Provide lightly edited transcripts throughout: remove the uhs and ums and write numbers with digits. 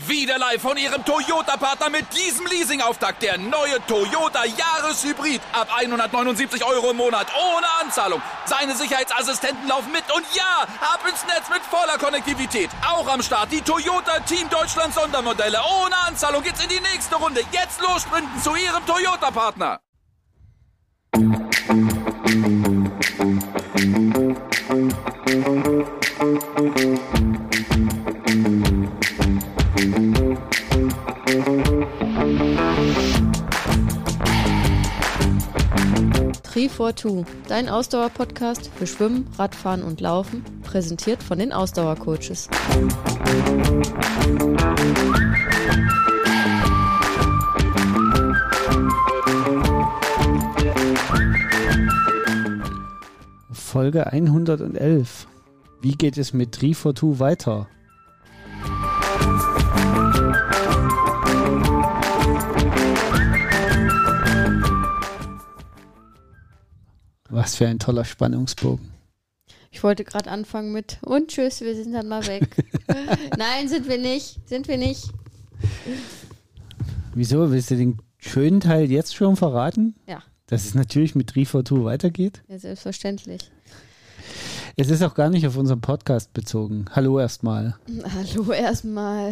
Wieder live von Ihrem Toyota-Partner mit diesem Leasing-Auftakt. Der neue Toyota Jahreshybrid. Ab 179 € im Monat. Ohne Anzahlung. Seine Sicherheitsassistenten laufen mit. Und ja, ab ins Netz mit voller Konnektivität. Auch am Start die Toyota Team Deutschland Sondermodelle. Ohne Anzahlung geht's in die nächste Runde. Jetzt los sprinten zu Ihrem Toyota-Partner. Tri42, dein Ausdauer-Podcast für Schwimmen, Radfahren und Laufen, präsentiert von den Ausdauercoaches. Folge 111. Wie geht es mit Tri42 weiter? Was für ein toller Spannungsbogen. Ich wollte gerade anfangen mit und tschüss, wir sind dann mal weg. Nein, sind wir nicht. Wieso? Willst du den schönen Teil jetzt schon verraten? Ja. Dass es natürlich mit Tri42 weitergeht? Ja, selbstverständlich. Es ist auch gar nicht auf unseren Podcast bezogen. Hallo erstmal. Hallo erstmal.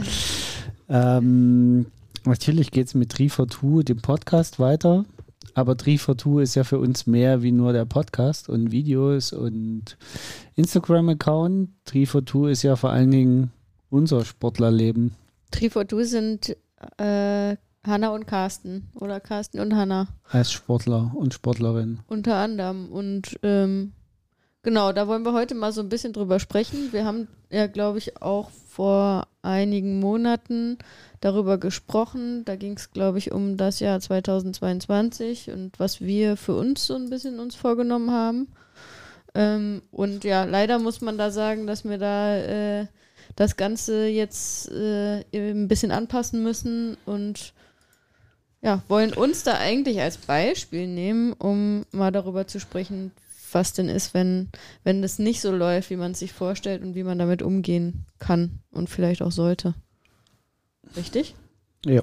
Natürlich geht es mit Tri42, dem Podcast, weiter. Aber Tri42 ist ja für uns mehr wie nur der Podcast und Videos und Instagram-Account. Tri42 ist ja vor allen Dingen unser Sportlerleben. Tri42 sind Hanna und Carsten oder Carsten und Hanna. Als Sportler und Sportlerin. Unter anderem. Und genau, da wollen wir heute mal so ein bisschen drüber sprechen. Wir haben ja, glaube ich, auch vor einigen Monaten darüber gesprochen. Da ging es, glaube ich, um das Jahr 2022 und was wir für uns so ein bisschen uns vorgenommen haben. Und ja, leider muss man da sagen, dass wir da das Ganze jetzt ein bisschen anpassen müssen und ja, wollen uns da eigentlich als Beispiel nehmen, um mal darüber zu sprechen, was denn ist, wenn das nicht so läuft, wie man es sich vorstellt und wie man damit umgehen kann und vielleicht auch sollte. Richtig? Ja.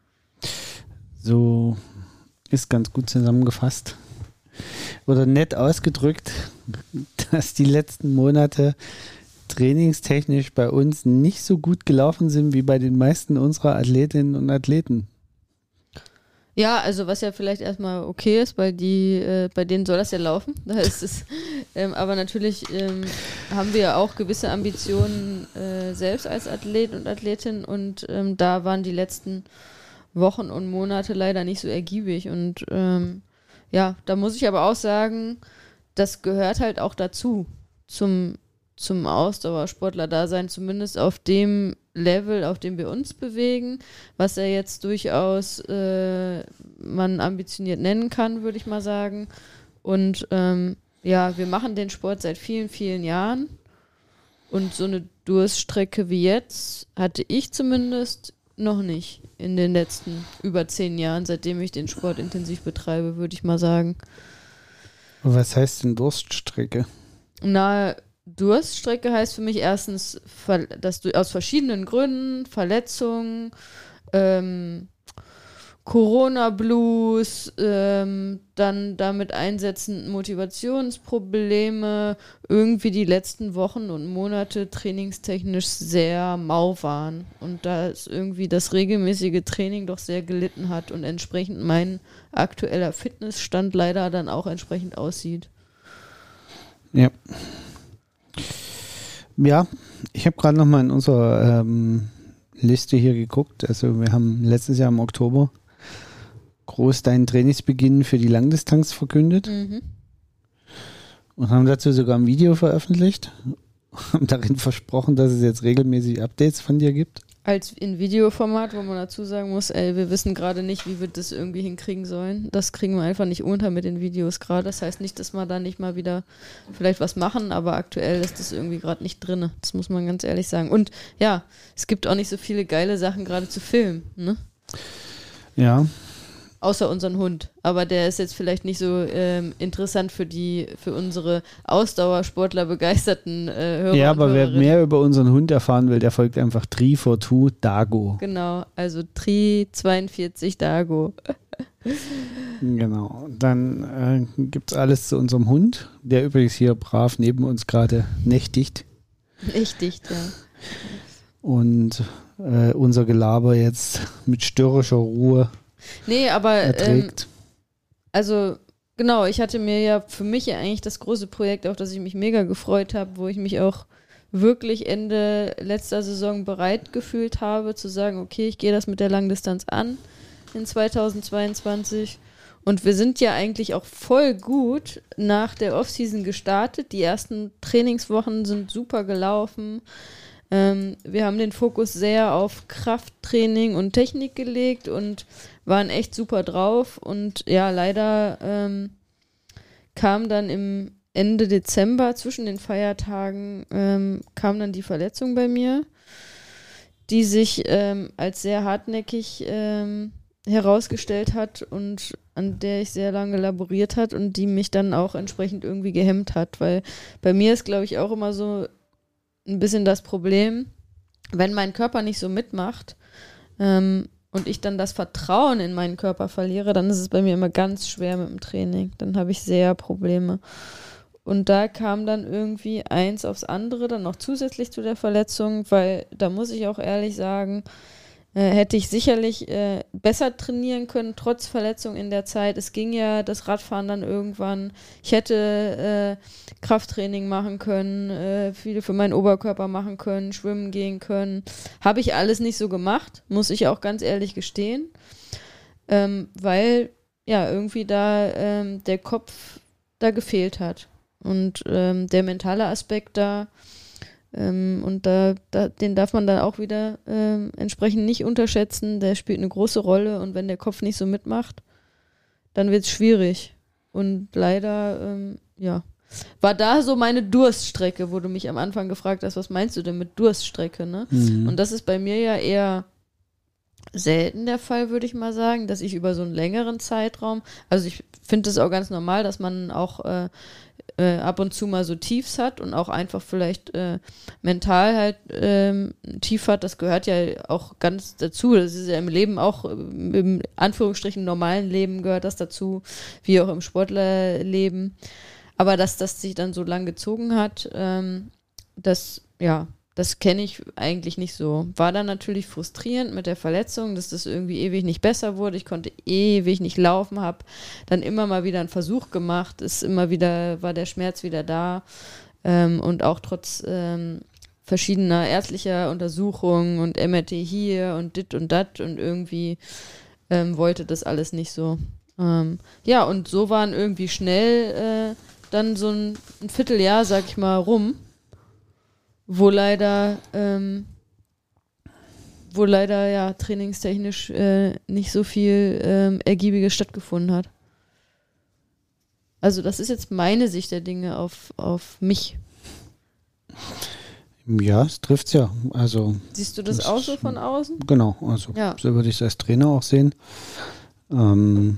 So ist ganz gut zusammengefasst. Oder nett ausgedrückt, dass die letzten Monate trainingstechnisch bei uns nicht so gut gelaufen sind wie bei den meisten unserer Athletinnen und Athleten. Ja, also was ja vielleicht erstmal okay ist, weil bei denen soll das ja laufen. Da ist es, aber natürlich haben wir ja auch gewisse Ambitionen selbst als Athlet und Athletin und da waren die letzten Wochen und Monate leider nicht so ergiebig und ja, da muss ich aber auch sagen, das gehört halt auch dazu, zum Ausdauersportler-Dasein, zumindest auf dem Level, auf dem wir uns bewegen, was er jetzt durchaus man ambitioniert nennen kann, würde ich mal sagen. Und ja, wir machen den Sport seit vielen, vielen Jahren und so eine Durststrecke wie jetzt hatte ich zumindest noch nicht in den letzten über 10 Jahren, seitdem ich den Sport intensiv betreibe, würde ich mal sagen. Was heißt denn Durststrecke? Na, Durststrecke heißt für mich erstens, dass du aus verschiedenen Gründen, Verletzungen, Corona-Blues, dann damit einsetzenden Motivationsprobleme, irgendwie die letzten Wochen und Monate trainingstechnisch sehr mau waren und da ist irgendwie das regelmäßige Training doch sehr gelitten hat und entsprechend mein aktueller Fitnessstand leider dann auch entsprechend aussieht. Ja. Ja, ich habe gerade nochmal in unserer Liste hier geguckt. Also wir haben letztes Jahr im Oktober groß deinen Trainingsbeginn für die Langdistanz verkündet und haben dazu sogar ein Video veröffentlicht, haben darin versprochen, dass es jetzt regelmäßig Updates von dir gibt. Als in Videoformat, wo man dazu sagen muss, wir wissen gerade nicht, wie wir das irgendwie hinkriegen sollen. Das kriegen wir einfach nicht unter mit den Videos gerade. Das heißt nicht, dass wir da nicht mal wieder vielleicht was machen, aber aktuell ist das irgendwie gerade nicht drin. Das muss man ganz ehrlich sagen. Und ja, es gibt auch nicht so viele geile Sachen gerade zu filmen, ne? Ja, außer unseren Hund. Aber der ist jetzt vielleicht nicht so interessant für unsere Ausdauersportler begeisterten Hörer. Ja, aber und wer mehr über unseren Hund erfahren will, der folgt einfach Tri42 Dago. Genau, also Tri42 Dago. Genau, dann gibt es alles zu unserem Hund, der übrigens hier brav neben uns gerade nächtigt. Nächtigt, ja. Und unser Gelaber jetzt mit störrischer Ruhe erträgt. Also genau, ich hatte mir ja für mich ja eigentlich das große Projekt, auf das ich mich mega gefreut habe, wo ich mich auch wirklich Ende letzter Saison bereit gefühlt habe, zu sagen, okay, ich gehe das mit der Langdistanz an in 2022. Und wir sind ja eigentlich auch voll gut nach der Offseason gestartet. Die ersten Trainingswochen sind super gelaufen. Wir haben den Fokus sehr auf Krafttraining und Technik gelegt und waren echt super drauf. Und ja, leider kam dann im Ende Dezember zwischen den Feiertagen kam dann die Verletzung bei mir, die sich als sehr hartnäckig herausgestellt hat und an der ich sehr lange laboriert hat und die mich dann auch entsprechend irgendwie gehemmt hat, weil bei mir ist, glaube ich, auch immer so ein bisschen das Problem, wenn mein Körper nicht so mitmacht und ich dann das Vertrauen in meinen Körper verliere, dann ist es bei mir immer ganz schwer mit dem Training. Dann habe ich sehr Probleme. Und da kam dann irgendwie eins aufs andere, dann noch zusätzlich zu der Verletzung, weil da muss ich auch ehrlich sagen, hätte ich sicherlich besser trainieren können, trotz Verletzung in der Zeit. Es ging ja das Radfahren dann irgendwann. Ich hätte Krafttraining machen können, viele für meinen Oberkörper machen können, schwimmen gehen können. Habe ich alles nicht so gemacht, muss ich auch ganz ehrlich gestehen. Weil ja irgendwie da der Kopf da gefehlt hat. Und der mentale Aspekt da und den darf man dann auch wieder entsprechend nicht unterschätzen. Der spielt eine große Rolle und wenn der Kopf nicht so mitmacht, dann wird es schwierig. Und leider, war da so meine Durststrecke, wo du mich am Anfang gefragt hast, was meinst du denn mit Durststrecke, ne? Mhm. Und das ist bei mir ja eher selten der Fall, würde ich mal sagen, dass ich über so einen längeren Zeitraum, also ich finde es auch ganz normal, dass man auch ab und zu mal so Tiefs hat und auch einfach vielleicht mental halt tief hat, das gehört ja auch ganz dazu, das ist ja im Leben auch, im Anführungsstrichen normalen Leben gehört das dazu, wie auch im Sportlerleben, aber dass das sich dann so lang gezogen hat, das kenne ich eigentlich nicht so. War dann natürlich frustrierend mit der Verletzung, dass das irgendwie ewig nicht besser wurde. Ich konnte ewig nicht laufen, habe dann immer mal wieder einen Versuch gemacht, war der Schmerz wieder da und auch trotz verschiedener ärztlicher Untersuchungen und MRT hier und dit und dat und irgendwie wollte das alles nicht so. Und so waren irgendwie schnell dann so ein Vierteljahr, sag ich mal, rum, wo leider ja trainingstechnisch nicht so viel Ergiebiges stattgefunden hat. Also das ist jetzt meine Sicht der Dinge auf mich. Ja, es trifft's ja. Also, siehst du das auch so von außen? Genau, also so würde ich es als Trainer auch sehen. Man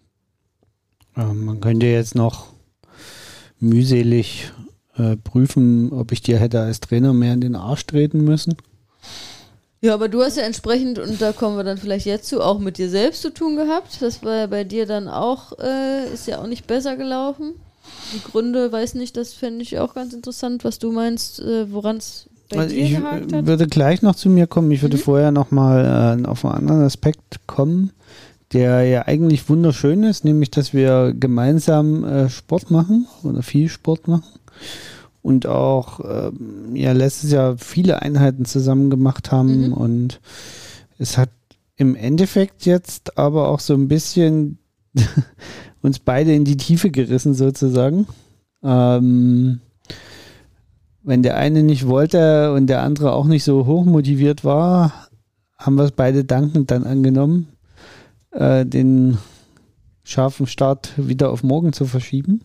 könnte jetzt noch mühselig prüfen, ob ich dir hätte als Trainer mehr in den Arsch treten müssen. Ja, aber du hast ja entsprechend, und da kommen wir dann vielleicht jetzt zu, auch mit dir selbst zu tun gehabt. Das war ja bei dir dann auch, ist ja auch nicht besser gelaufen. Die Gründe, weiß nicht, das fände ich auch ganz interessant, was du meinst, woran es bei dir gehakt hat. Ich würde gleich noch zu mir kommen. Ich würde vorher nochmal auf einen anderen Aspekt kommen, der ja eigentlich wunderschön ist, nämlich, dass wir gemeinsam Sport machen oder viel Sport machen. Und auch letztes Jahr viele Einheiten zusammen gemacht haben und es hat im Endeffekt jetzt aber auch so ein bisschen uns beide in die Tiefe gerissen sozusagen. Wenn der eine nicht wollte und der andere auch nicht so hoch motiviert war, haben wir es beide dankend dann angenommen, den scharfen Start wieder auf morgen zu verschieben.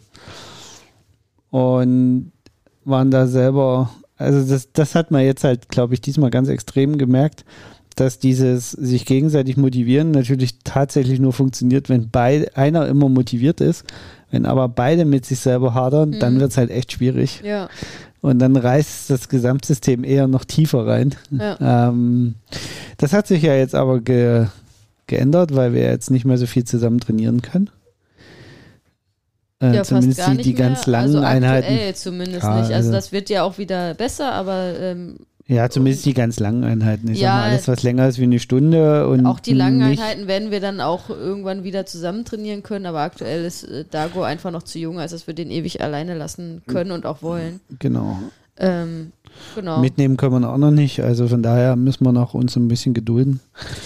Und waren da selber, also das hat man jetzt halt, glaube ich, diesmal ganz extrem gemerkt, dass dieses sich gegenseitig motivieren natürlich tatsächlich nur funktioniert, wenn einer immer motiviert ist. Wenn aber beide mit sich selber hadern, dann wird es halt echt schwierig. Ja. Und dann reißt das Gesamtsystem eher noch tiefer rein. Ja. Das hat sich ja jetzt aber geändert, weil wir jetzt nicht mehr so viel zusammen trainieren können. Ja, zumindest fast gar nicht die ganz mehr. langen also Einheiten. Aktuell zumindest Ja, nicht. Also also das wird ja auch wieder besser, aber ja, zumindest die ganz langen Einheiten. Ich Ja, sag mal, alles, was länger ist wie eine Stunde. Und auch die langen nicht, Einheiten werden wir dann auch irgendwann wieder zusammen trainieren können, aber aktuell ist Dago einfach noch zu jung, als dass wir den ewig alleine lassen können und auch wollen. Genau. Genau. Mitnehmen können wir ihn auch noch nicht, also von daher müssen wir noch uns ein bisschen gedulden.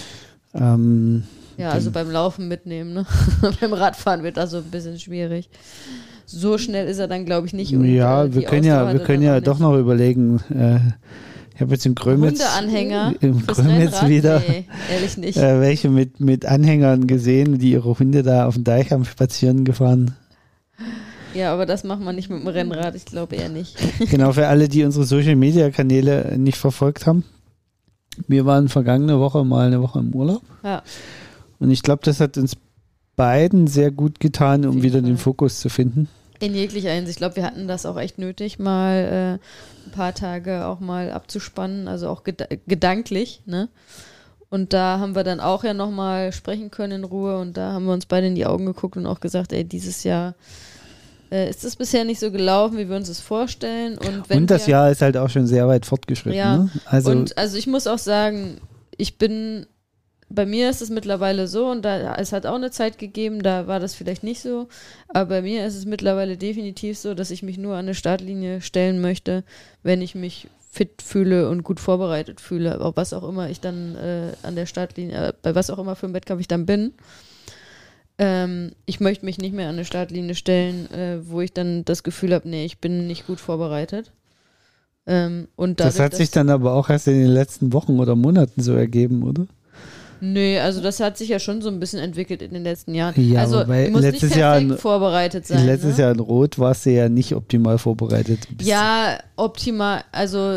Ja, also beim Laufen mitnehmen, ne? Beim Radfahren wird das so ein bisschen schwierig. So schnell ist er dann, glaube ich, nicht. Und, ja, wir können ja doch noch überlegen. Ich habe jetzt in Grömitz Hundeanhänger fürs Grömitz Rennrad? wieder Nee, ehrlich nicht. welche mit Anhängern gesehen, die ihre Hunde da auf dem Deich haben spazieren gefahren. Ja, aber das macht man nicht mit dem Rennrad, ich glaube eher nicht. Genau, für alle, die unsere Social-Media-Kanäle nicht verfolgt haben. Wir waren vergangene Woche mal eine Woche im Urlaub. Ja. Und ich glaube, das hat uns beiden sehr gut getan, um wieder den Fall. Fokus zu finden. In jeglicher Hinsicht. Ich glaube, wir hatten das auch echt nötig, mal ein paar Tage auch mal abzuspannen, also auch gedanklich, ne? Und da haben wir dann auch ja nochmal sprechen können in Ruhe und da haben wir uns beide in die Augen geguckt und auch gesagt, ey, dieses Jahr ist es bisher nicht so gelaufen, wie wir uns das vorstellen. Und das Jahr ist halt auch schon sehr weit fortgeschritten. Ja, ne? Also ich muss auch sagen, bei mir ist es mittlerweile so und es hat auch eine Zeit gegeben, da war das vielleicht nicht so, aber bei mir ist es mittlerweile definitiv so, dass ich mich nur an eine Startlinie stellen möchte, wenn ich mich fit fühle und gut vorbereitet fühle, auf was auch immer ich dann an der Startlinie, bei was auch immer für einen Wettkampf ich dann bin. Ich möchte mich nicht mehr an eine Startlinie stellen, wo ich dann das Gefühl habe, nee, ich bin nicht gut vorbereitet. Und dadurch, das hat sich dann aber auch erst in den letzten Wochen oder Monaten so ergeben, oder? Nö, also das hat sich ja schon so ein bisschen entwickelt in den letzten Jahren. Ja, also weil muss letztes nicht Jahr perfekt vorbereitet sein. Letztes ne? Jahr in Rot warst du ja nicht optimal vorbereitet. Ja, optimal, also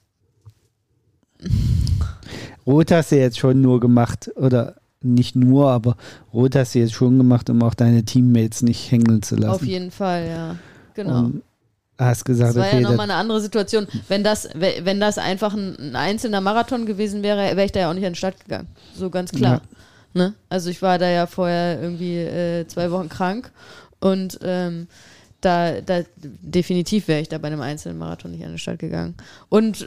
Rot hast du jetzt schon nur gemacht, oder nicht nur, aber Rot hast du jetzt schon gemacht, um auch deine Teammates nicht hängen zu lassen. auf jeden Fall, ja. Genau. Und hast gesagt, Das war okay, ja nochmal eine andere Situation. Wenn das einfach ein einzelner Marathon gewesen wäre, wäre ich da ja auch nicht an den Start gegangen. So ganz klar. Ja. Ne? Also ich war da ja vorher irgendwie 2 Wochen krank und da definitiv wäre ich da bei einem einzelnen Marathon nicht an den Start gegangen. Und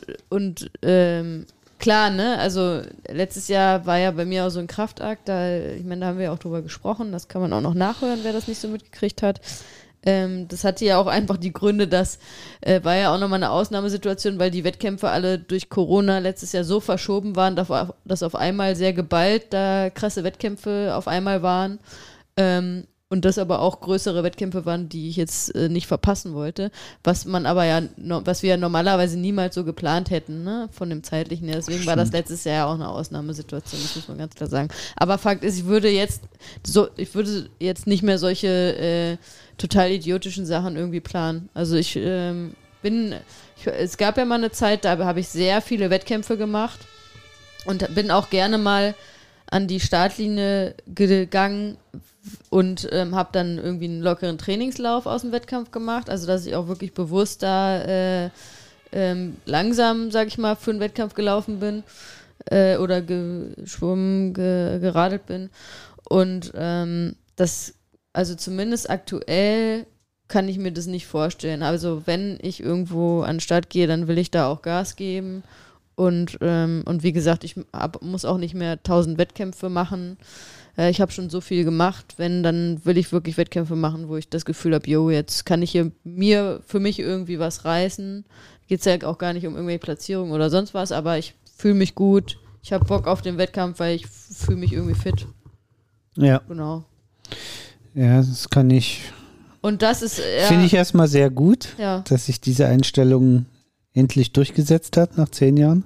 klar, ne, also letztes Jahr war ja bei mir auch so ein Kraftakt, da haben wir ja auch drüber gesprochen, das kann man auch noch nachhören, wer das nicht so mitgekriegt hat. Das hatte ja auch einfach die Gründe, das war ja auch nochmal eine Ausnahmesituation, weil die Wettkämpfe alle durch Corona letztes Jahr so verschoben waren, dass auf einmal sehr geballt da krasse Wettkämpfe auf einmal waren. Und das aber auch größere Wettkämpfe waren, die ich jetzt nicht verpassen wollte, was wir ja normalerweise niemals so geplant hätten, ne, von dem zeitlichen her. Deswegen war das letztes Jahr ja auch eine Ausnahmesituation, das muss man ganz klar sagen. Aber Fakt ist, ich würde jetzt nicht mehr solche total idiotischen Sachen irgendwie planen. Also es gab ja mal eine Zeit, da habe ich sehr viele Wettkämpfe gemacht und bin auch gerne mal an die Startlinie gegangen und habe dann irgendwie einen lockeren Trainingslauf aus dem Wettkampf gemacht, also dass ich auch wirklich bewusst da langsam, sag ich mal, für einen Wettkampf gelaufen bin oder geschwommen, geradelt bin und also zumindest aktuell kann ich mir das nicht vorstellen. Also wenn ich irgendwo an den Start gehe, dann will ich da auch Gas geben. Und wie gesagt, ich muss auch nicht mehr 1000 Wettkämpfe machen. Ich habe schon so viel gemacht. Wenn, dann will ich wirklich Wettkämpfe machen, wo ich das Gefühl habe, jetzt kann ich hier für mich irgendwie was reißen. Geht es ja auch gar nicht um irgendwelche Platzierungen oder sonst was, aber ich fühle mich gut. Ich habe Bock auf den Wettkampf, weil ich fühle mich irgendwie fit. Ja. Genau. Ja, das kann ich. Und das ist. Finde ich erstmal sehr gut, ja, dass sich diese Einstellung endlich durchgesetzt hat nach 10 Jahren.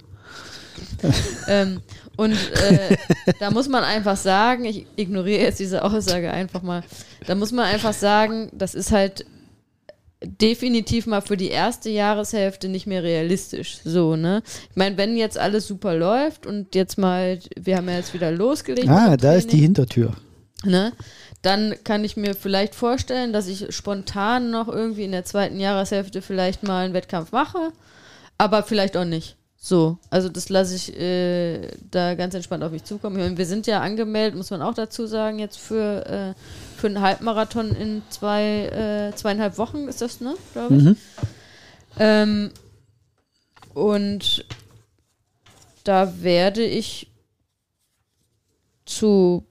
Da muss man einfach sagen, ich ignoriere jetzt diese Aussage einfach mal, da muss man einfach sagen, das ist halt definitiv mal für die erste Jahreshälfte nicht mehr realistisch. So, ne? Ich meine, wenn jetzt alles super läuft und jetzt mal, wir haben ja jetzt wieder losgelegt. Da ist die Hintertür. Ne? Dann kann ich mir vielleicht vorstellen, dass ich spontan noch irgendwie in der zweiten Jahreshälfte vielleicht mal einen Wettkampf mache, aber vielleicht auch nicht. So, also das lasse ich da ganz entspannt auf mich zukommen. Ich meine, wir sind ja angemeldet, muss man auch dazu sagen, jetzt für einen Halbmarathon in 2,5 Wochen ist das, ne, glaube ich. Und da werde ich zu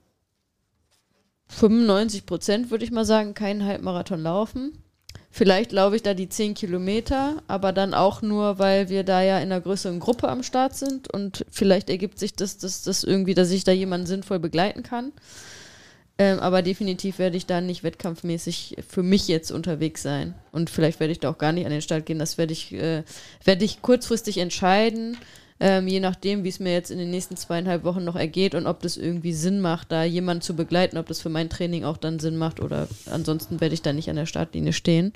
95%, würde ich mal sagen, keinen Halbmarathon laufen. Vielleicht laufe ich da die 10 Kilometer, aber dann auch nur, weil wir da ja in einer größeren Gruppe am Start sind und vielleicht ergibt sich das irgendwie, dass ich da jemanden sinnvoll begleiten kann. Aber definitiv werde ich da nicht wettkampfmäßig für mich jetzt unterwegs sein. Und vielleicht werde ich da auch gar nicht an den Start gehen. Das werde ich kurzfristig entscheiden, je nachdem, wie es mir jetzt in den nächsten 2,5 Wochen noch ergeht und ob das irgendwie Sinn macht, da jemanden zu begleiten, ob das für mein Training auch dann Sinn macht oder ansonsten werde ich da nicht an der Startlinie stehen.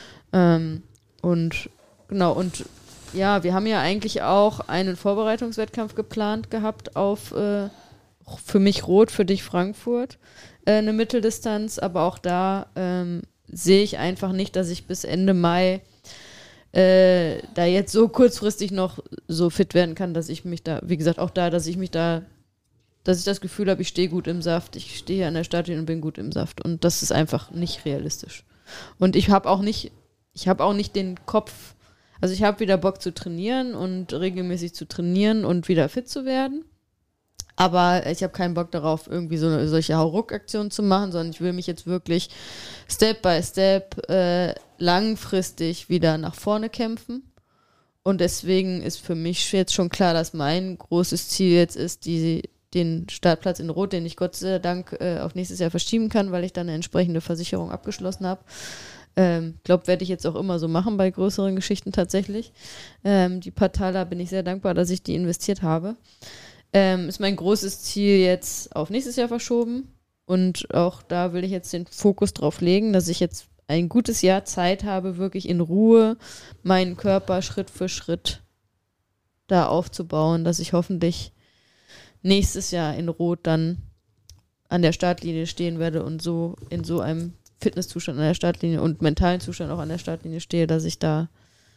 Und ja, wir haben ja eigentlich auch einen Vorbereitungswettkampf geplant gehabt auf für mich Rot, für dich Frankfurt, eine Mitteldistanz, aber auch da sehe ich einfach nicht, dass ich bis Ende Mai da jetzt so kurzfristig noch so fit werden kann, dass ich mich da, wie gesagt, auch da, dass ich das Gefühl habe, ich stehe gut im Saft, ich stehe hier an der Startlinie und bin gut im Saft und das ist einfach nicht realistisch. Und ich habe auch nicht den Kopf, also ich habe wieder Bock zu trainieren und regelmäßig zu trainieren und wieder fit zu werden. Aber ich habe keinen Bock darauf, irgendwie solche Hauruck-Aktionen zu machen, sondern ich will mich jetzt wirklich Step by Step langfristig wieder nach vorne kämpfen. Und deswegen ist für mich jetzt schon klar, dass mein großes Ziel jetzt ist, den Startplatz in Rot, den ich Gott sei Dank auf nächstes Jahr verschieben kann, weil ich dann eine entsprechende Versicherung abgeschlossen habe. Glaube, werde ich jetzt auch immer so machen bei größeren Geschichten tatsächlich. Die paar Taler bin ich sehr dankbar, dass ich die investiert habe. Ist mein großes Ziel jetzt auf nächstes Jahr verschoben und auch da will ich jetzt den Fokus drauf legen, dass ich jetzt ein gutes Jahr Zeit habe, wirklich in Ruhe meinen Körper Schritt für Schritt da aufzubauen, dass ich hoffentlich nächstes Jahr in Rot dann an der Startlinie stehen werde und so in so einem Fitnesszustand an der Startlinie und mentalen Zustand auch an der Startlinie stehe, dass ich da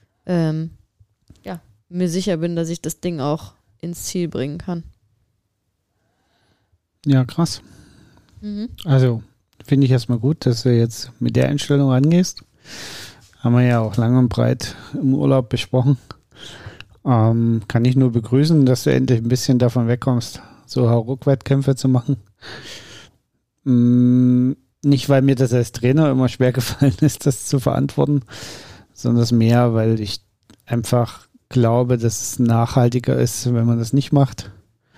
mir sicher bin, dass ich das Ding auch ins Ziel bringen kann. Ja, krass. Also, finde ich erstmal gut, dass du jetzt mit der Einstellung rangehst. Haben wir ja auch lang und breit im Urlaub besprochen. Kann ich nur begrüßen, dass du endlich ein bisschen davon wegkommst, so Hauruck-Wettkämpfe zu machen. Nicht, weil mir das als Trainer immer schwer gefallen ist, das zu verantworten, sondern mehr, weil ich einfach glaube, dass es nachhaltiger ist, wenn man das nicht macht.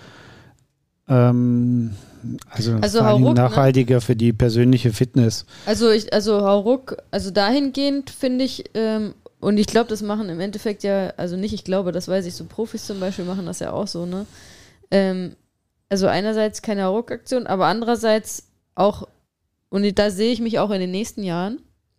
Also vor allem Hauruck, nachhaltiger, ne? Für die persönliche Fitness. Also Hauruck, also dahingehend finde ich, und ich glaube, das machen im Endeffekt ja, also nicht, ich glaube, das weiß ich, so Profis zum Beispiel machen das ja auch so, ne? Also einerseits keine Hauruck-Aktion, aber andererseits auch, und da sehe ich mich auch in den nächsten Jahren,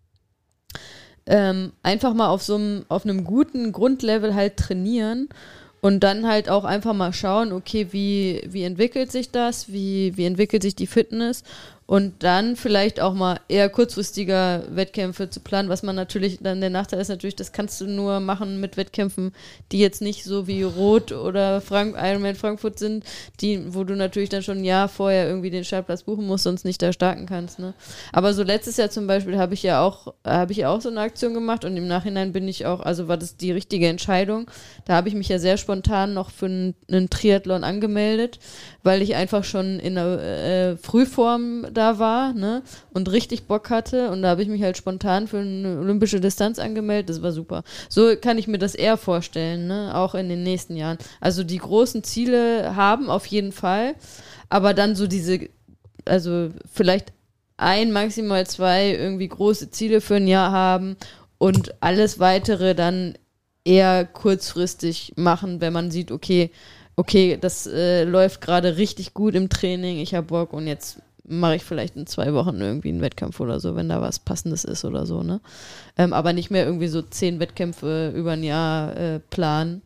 einfach mal auf einem guten Grundlevel halt trainieren und dann halt auch einfach mal schauen, okay, wie entwickelt sich das, wie entwickelt sich die Fitness und dann vielleicht auch mal eher kurzfristiger Wettkämpfe zu planen, was man natürlich, dann der Nachteil ist natürlich, das kannst du nur machen mit Wettkämpfen, die jetzt nicht so wie Rot oder Ironman Frankfurt sind, wo du natürlich dann schon ein Jahr vorher irgendwie den Startplatz buchen musst, sonst nicht da starten kannst, ne? Aber so letztes Jahr zum Beispiel habe ich ja auch so eine Aktion gemacht und im Nachhinein bin ich auch, also war das die richtige Entscheidung. Da habe ich mich ja sehr spontan noch für einen Triathlon angemeldet, weil ich einfach schon in der Frühform da war, ne, und richtig Bock hatte und da habe ich mich halt spontan für eine olympische Distanz angemeldet, das war super. So kann ich mir das eher vorstellen, ne, auch in den nächsten Jahren. Also die großen Ziele haben auf jeden Fall, aber dann so also vielleicht maximal 2 irgendwie große Ziele für ein Jahr haben und alles weitere dann eher kurzfristig machen, wenn man sieht, okay, das läuft gerade richtig gut im Training, ich habe Bock und jetzt mache ich vielleicht in 2 Wochen irgendwie einen Wettkampf oder so, wenn da was Passendes ist oder so, ne? Aber nicht mehr irgendwie so 10 Wettkämpfe über ein Jahr planen,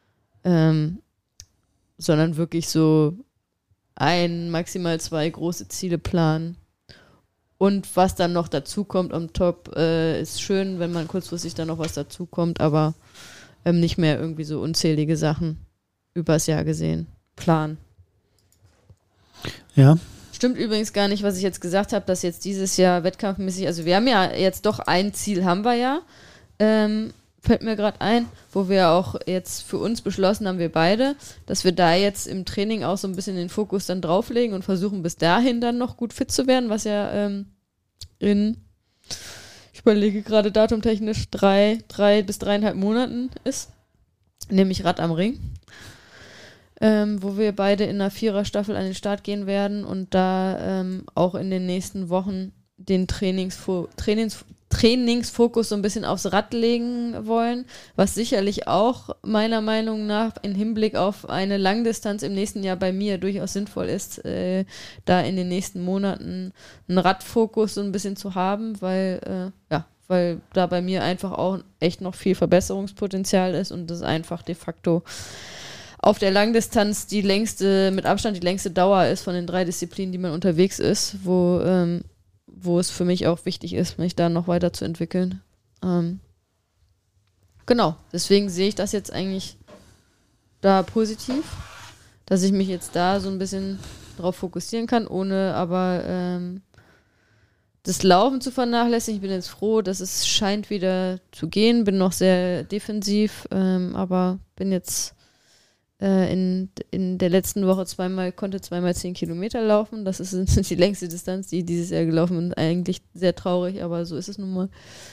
sondern wirklich so 1, maximal 2 große Ziele planen. Und was dann noch dazu kommt on top, ist schön, wenn man kurzfristig dann noch was dazu kommt, aber nicht mehr irgendwie so unzählige Sachen übers Jahr gesehen planen. Ja. Stimmt übrigens gar nicht, was ich jetzt gesagt habe, dass jetzt dieses Jahr wettkampfmäßig, also wir haben ja jetzt doch ein Ziel, haben wir ja, fällt mir gerade ein, wo wir auch jetzt für uns beschlossen haben, wir beide, dass wir da jetzt im Training auch so ein bisschen den Fokus dann drauflegen und versuchen bis dahin dann noch gut fit zu werden, was ja ich überlege gerade datumtechnisch 3 bis 3,5 Monaten ist, nämlich Rad am Ring, wo wir beide in einer 4er-Staffel an den Start gehen werden und da auch in den nächsten Wochen den Trainingsfokus so ein bisschen aufs Rad legen wollen, was sicherlich auch meiner Meinung nach im Hinblick auf eine Langdistanz im nächsten Jahr bei mir durchaus sinnvoll ist, da in den nächsten Monaten einen Radfokus so ein bisschen zu haben, weil da bei mir einfach auch echt noch viel Verbesserungspotenzial ist und das einfach de facto auf der Langdistanz mit Abstand die längste Dauer ist von den 3 Disziplinen, die man unterwegs ist, wo es für mich auch wichtig ist, mich da noch weiterzuentwickeln. Genau, deswegen sehe ich das jetzt eigentlich da positiv, dass ich mich jetzt da so ein bisschen drauf fokussieren kann, ohne aber das Laufen zu vernachlässigen. Ich bin jetzt froh, dass es scheint wieder zu gehen, bin noch sehr defensiv, aber bin jetzt in der letzten Woche konnte zweimal 10 Kilometer laufen. Das ist die längste Distanz, die dieses Jahr gelaufen ist. Eigentlich sehr traurig, aber so ist es nun mal.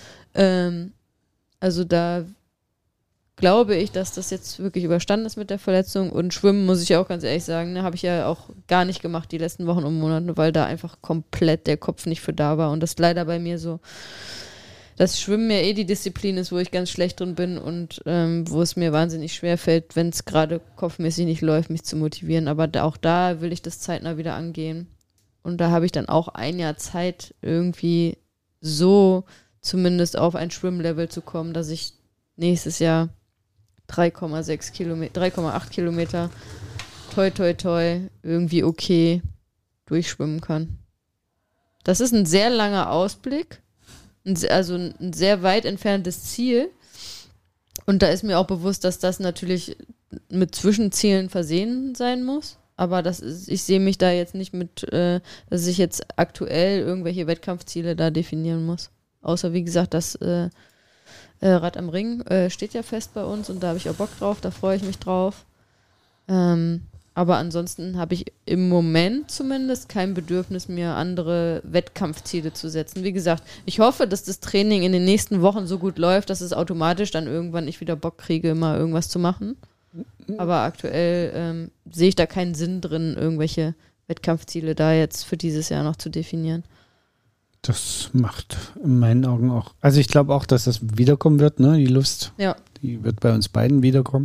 Also da glaube ich, dass das jetzt wirklich überstanden ist mit der Verletzung. Und Schwimmen, muss ich ja auch ganz ehrlich sagen, ne, habe ich ja auch gar nicht gemacht die letzten Wochen und Monate, weil da einfach komplett der Kopf nicht für da war. Und das leider bei mir so, dass Schwimmen ja die Disziplin ist, wo ich ganz schlecht drin bin und wo es mir wahnsinnig schwer fällt, wenn es gerade kopfmäßig nicht läuft, mich zu motivieren. Aber auch da will ich das zeitnah wieder angehen. Und da habe ich dann auch ein Jahr Zeit, irgendwie so zumindest auf ein Schwimmlevel zu kommen, dass ich nächstes Jahr 3,8 Kilometer toi toi toi irgendwie okay durchschwimmen kann. Das ist ein sehr langer Ausblick. Also ein sehr weit entferntes Ziel. Und da ist mir auch bewusst, dass das natürlich mit Zwischenzielen versehen sein muss. Aber ich sehe mich da jetzt nicht mit, dass ich jetzt aktuell irgendwelche Wettkampfziele da definieren muss. Außer, wie gesagt, das Rad am Ring steht ja fest bei uns und da habe ich auch Bock drauf, da freue ich mich drauf. Aber ansonsten habe ich im Moment zumindest kein Bedürfnis, mir andere Wettkampfziele zu setzen. Wie gesagt, ich hoffe, dass das Training in den nächsten Wochen so gut läuft, dass es automatisch dann irgendwann ich wieder Bock kriege, mal irgendwas zu machen. Aber aktuell sehe ich da keinen Sinn drin, irgendwelche Wettkampfziele da jetzt für dieses Jahr noch zu definieren. Das macht in meinen Augen auch. Also ich glaube auch, dass das wiederkommen wird, ne? Die Lust, ja. Die wird bei uns beiden wiederkommen.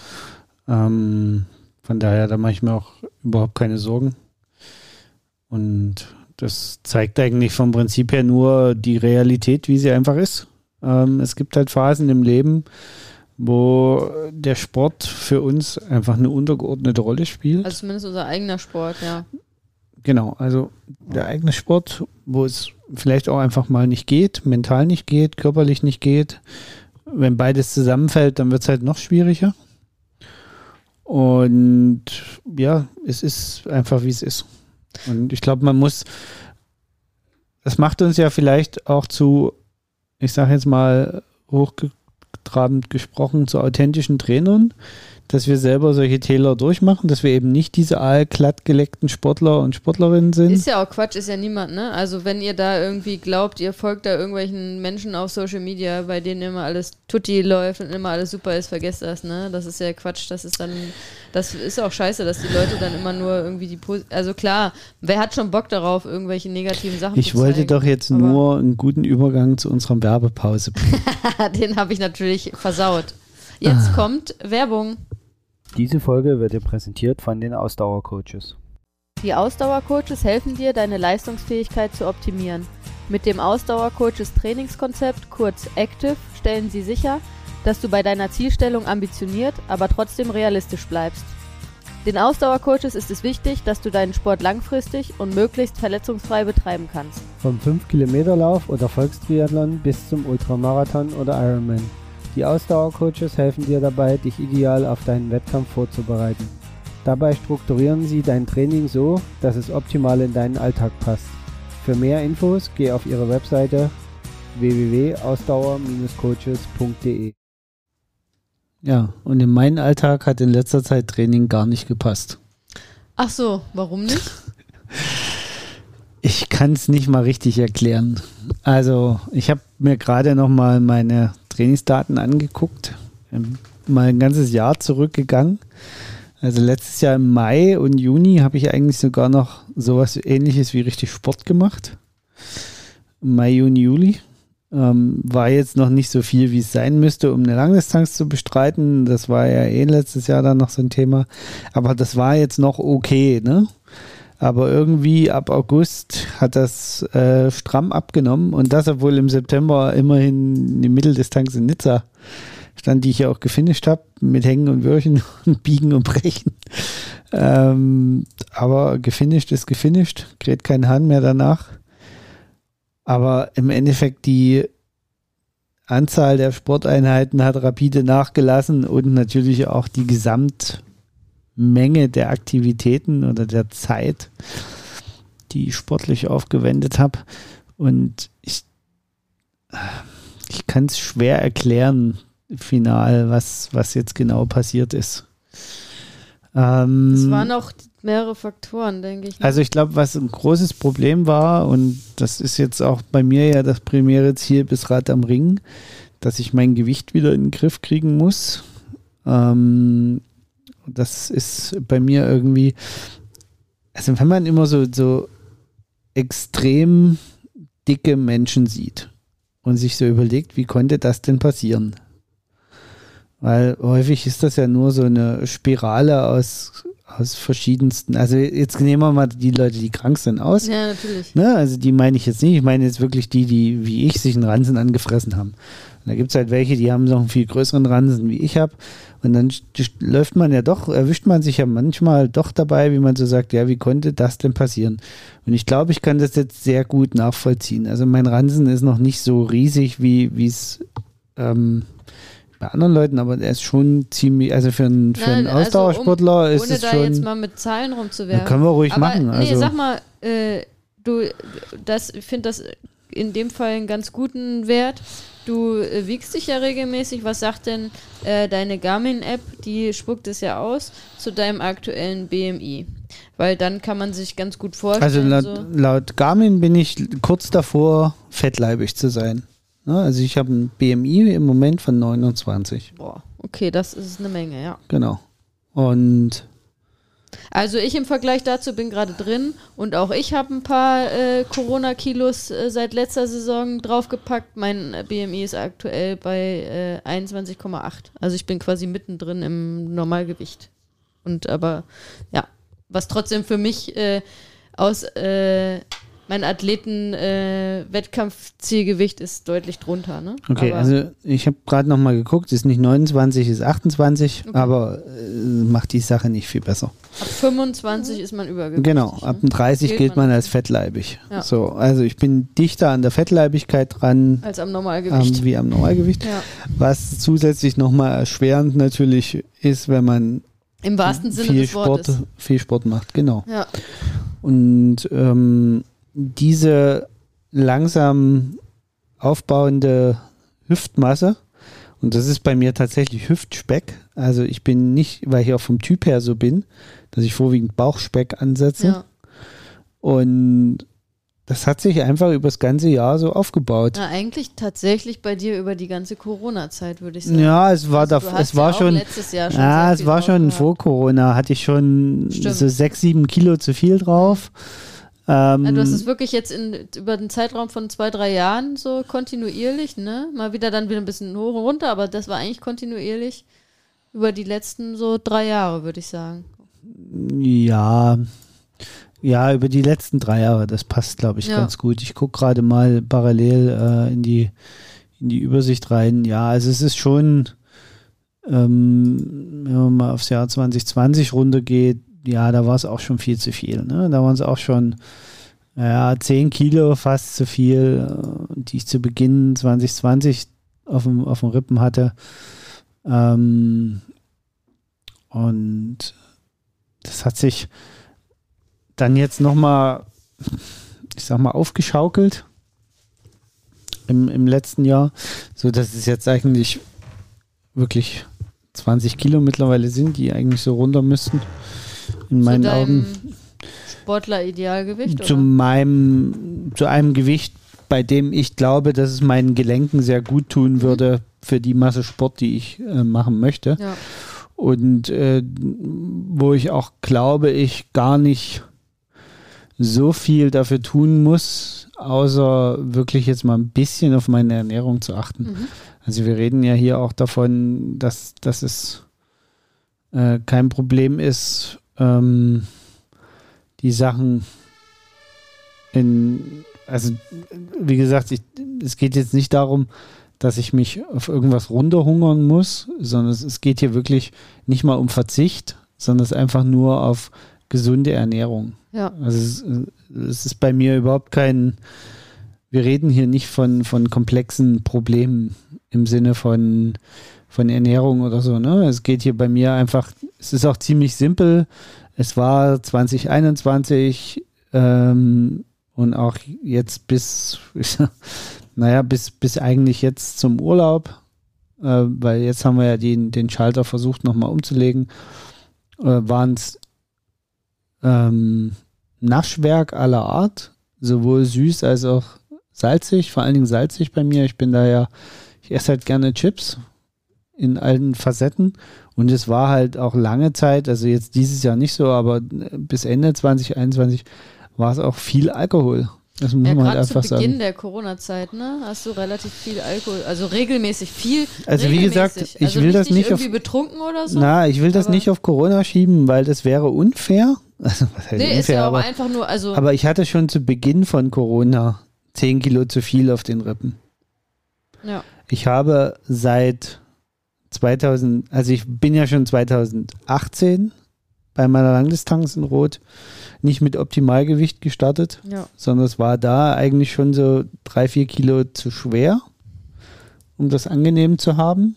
Von daher, da mache ich mir auch überhaupt keine Sorgen. Und das zeigt eigentlich vom Prinzip her nur die Realität, wie sie einfach ist. Es gibt halt Phasen im Leben, wo der Sport für uns einfach eine untergeordnete Rolle spielt. Also zumindest unser eigener Sport, ja. Genau, also der eigene Sport, wo es vielleicht auch einfach mal nicht geht, mental nicht geht, körperlich nicht geht. Wenn beides zusammenfällt, dann wird es halt noch schwieriger. Und ja, es ist einfach, wie es ist. Und ich glaube, das macht uns ja vielleicht auch zu, ich sage jetzt mal hochtrabend gesprochen, zu authentischen Trainern, dass wir selber solche Täler durchmachen, dass wir eben nicht diese allglatt geleckten Sportler und Sportlerinnen sind. Ist ja auch Quatsch, ist ja niemand, ne? Also wenn ihr da irgendwie glaubt, ihr folgt da irgendwelchen Menschen auf Social Media, bei denen immer alles tutti läuft und immer alles super ist, vergesst das, ne? Das ist ja Quatsch, das ist auch scheiße, dass die Leute dann immer nur irgendwie also klar, wer hat schon Bock darauf, irgendwelche negativen Sachen zu zeigen? Ich wollte doch jetzt nur einen guten Übergang zu unserer Werbepause bringen. Den habe ich natürlich versaut. Jetzt kommt Werbung. Diese Folge wird dir präsentiert von den Ausdauercoaches. Die Ausdauercoaches helfen dir, deine Leistungsfähigkeit zu optimieren. Mit dem Ausdauercoaches Trainingskonzept, kurz ACTIVE, stellen sie sicher, dass du bei deiner Zielstellung ambitioniert, aber trotzdem realistisch bleibst. Den Ausdauercoaches ist es wichtig, dass du deinen Sport langfristig und möglichst verletzungsfrei betreiben kannst. Vom 5-Kilometer-Lauf oder Volkstriathlon bis zum Ultramarathon oder Ironman. Die Ausdauercoaches helfen dir dabei, dich ideal auf deinen Wettkampf vorzubereiten. Dabei strukturieren sie dein Training so, dass es optimal in deinen Alltag passt. Für mehr Infos geh auf ihre Webseite www.ausdauer-coaches.de. Ja, und in meinen Alltag hat in letzter Zeit Training gar nicht gepasst. Ach so, warum nicht? Ich kann es nicht mal richtig erklären. Also ich habe mir gerade noch mal meine Trainingsdaten angeguckt, mal ein ganzes Jahr zurückgegangen. Also letztes Jahr im Mai und Juni habe ich eigentlich sogar noch sowas Ähnliches wie richtig Sport gemacht. Mai, Juni, Juli. War jetzt noch nicht so viel, wie es sein müsste, um eine Langdistanz zu bestreiten. Das war ja letztes Jahr dann noch so ein Thema. Aber das war jetzt noch okay, ne? Aber irgendwie ab August hat das stramm abgenommen. Und das, obwohl im September immerhin eine Mitteldistanz in Nizza stand, die ich ja auch gefinisht habe, mit Hängen und Würchen und Biegen und Brechen. Aber gefinisht ist gefinisht, kräht kein Hahn mehr danach. Aber im Endeffekt die Anzahl der Sporteinheiten hat rapide nachgelassen und natürlich auch die Gesamtmenge der Aktivitäten oder der Zeit, die ich sportlich aufgewendet habe. Und ich kann es schwer erklären, final, was jetzt genau passiert ist. Es waren auch mehrere Faktoren, denke ich. Also ich glaube, was ein großes Problem war, und das ist jetzt auch bei mir ja das primäre Ziel bis Rad am Ring, dass ich mein Gewicht wieder in den Griff kriegen muss. Das ist bei mir irgendwie, also wenn man immer so extrem dicke Menschen sieht und sich so überlegt, wie konnte das denn passieren? Weil häufig ist das ja nur so eine Spirale aus verschiedensten, also jetzt nehmen wir mal die Leute, die krank sind, aus. Ja, natürlich. Ne? Also die meine ich jetzt nicht, ich meine jetzt wirklich die wie ich, sich einen Ransen angefressen haben. Und da gibt es halt welche, die haben noch einen viel größeren Ransen, wie ich habe. Und dann läuft man ja doch, erwischt man sich ja manchmal doch dabei, wie man so sagt, ja, wie konnte das denn passieren? Und ich glaube, ich kann das jetzt sehr gut nachvollziehen. Also mein Ransen ist noch nicht so riesig, wie es bei anderen Leuten, aber er ist schon ziemlich, also für einen Ausdauersportler ist es schon... Ohne da jetzt mal mit Zahlen rumzuwerfen. Können wir ruhig machen. Nee, sag mal, ich finde das in dem Fall einen ganz guten Wert. Du wiegst dich ja regelmäßig. Was sagt denn deine Garmin-App, die spuckt es ja aus, zu deinem aktuellen BMI? Weil dann kann man sich ganz gut vorstellen. Also laut Garmin bin ich kurz davor, fettleibig zu sein. Also ich habe ein BMI im Moment von 29. Boah, okay, das ist eine Menge, ja. Genau. Und also ich im Vergleich dazu bin gerade drin und auch ich habe ein paar Corona-Kilos seit letzter Saison draufgepackt. Mein BMI ist aktuell bei 21,8. Also ich bin quasi mittendrin im Normalgewicht. Und aber, ja, was trotzdem für mich aus mein Athleten-Wettkampfzielgewicht ist deutlich drunter, ne? Okay, aber also ich habe gerade nochmal geguckt, ist nicht 29, ist 28, okay. Aber macht die Sache nicht viel besser. Ab 25 ist man übergewichtig. Genau, ab 30 gilt man als fettleibig. Ja. So, also ich bin dichter an der Fettleibigkeit dran. Als am Normalgewicht. Wie am Normalgewicht. Ja. Was zusätzlich nochmal erschwerend natürlich ist, wenn man im wahrsten Sinne des Wortes viel Sport macht, genau. Ja. Und diese langsam aufbauende Hüftmasse, und das ist bei mir tatsächlich Hüftspeck, also ich bin nicht, weil ich auch vom Typ her so bin, dass ich vorwiegend Bauchspeck ansetze, ja. Und das hat sich einfach über das ganze Jahr so aufgebaut. Na, eigentlich tatsächlich bei dir über die ganze Corona-Zeit, würde ich sagen. Ja, es war schon letztes Jahr schon. Ja, es war schon vor Corona, hatte ich schon so 6-7 Kilo zu viel drauf. Du hast es wirklich jetzt über den Zeitraum von 2-3 Jahren so kontinuierlich, ne? Mal wieder dann wieder ein bisschen hoch und runter, aber das war eigentlich kontinuierlich über die letzten so 3 Jahre, würde ich sagen. Ja, Ja, über die letzten 3 Jahre, das passt, glaube ich, ganz gut. Ich gucke gerade mal parallel in die Übersicht rein. Ja, also es ist schon, wenn man mal aufs Jahr 2020 runtergeht, ja, da war es auch schon viel zu viel. Ne? Da waren es auch schon 10 Kilo, fast zu viel, die ich zu Beginn 2020 auf dem Rippen hatte. Und das hat sich dann jetzt nochmal, ich sag mal, aufgeschaukelt im letzten Jahr, so dass es jetzt eigentlich wirklich 20 Kilo mittlerweile sind, die eigentlich so runter müssten, in meinen Augen. Sportler-Idealgewicht, zu einem Gewicht, bei dem ich glaube, dass es meinen Gelenken sehr gut tun würde für die Masse Sport, die ich machen möchte. Ja. Und wo ich auch glaube, ich gar nicht so viel dafür tun muss, außer wirklich jetzt mal ein bisschen auf meine Ernährung zu achten. Also wir reden ja hier auch davon, dass es kein Problem ist, die Sachen also wie gesagt, es geht jetzt nicht darum, dass ich mich auf irgendwas runterhungern muss, sondern es geht hier wirklich nicht mal um Verzicht, sondern es ist einfach nur auf gesunde Ernährung. Ja. Also es ist bei mir überhaupt wir reden hier nicht von komplexen Problemen im Sinne von Ernährung oder so. Ne? Es geht hier bei mir einfach, es ist auch ziemlich simpel. Es war 2021 und auch jetzt bis eigentlich jetzt zum Urlaub, weil jetzt haben wir ja den Schalter versucht nochmal umzulegen, waren es Naschwerk aller Art, sowohl süß als auch salzig, vor allen Dingen salzig bei mir. Ich esse halt gerne Chips in allen Facetten und es war halt auch lange Zeit, also jetzt dieses Jahr nicht so, aber bis Ende 2021 war es auch viel Alkohol. Das muss man halt einfach sagen. Zu Beginn der Corona-Zeit, ne, hast du relativ viel Alkohol, also regelmäßig viel. Also wie gesagt, ich will das nicht irgendwie betrunken oder so. Ich will das nicht auf Corona schieben, weil das wäre unfair. Also, was heißt unfair, ist ja aber einfach nur, aber ich hatte schon zu Beginn von Corona 10 Kilo zu viel auf den Rippen. Ja. Ich habe seit 2000, also ich bin ja schon 2018 bei meiner Langdistanz in Rot nicht mit Optimalgewicht gestartet, sondern es war da eigentlich schon so 3-4 Kilo zu schwer, um das angenehm zu haben,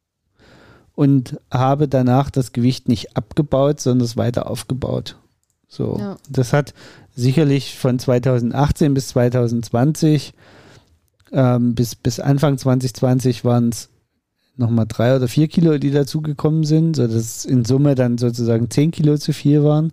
und habe danach das Gewicht nicht abgebaut, sondern es weiter aufgebaut. So, das hat sicherlich von 2018 bis 2020 bis Anfang 2020 waren es nochmal 3 oder 4 Kilo, die dazugekommen sind, sodass in Summe dann sozusagen 10 Kilo zu viel waren.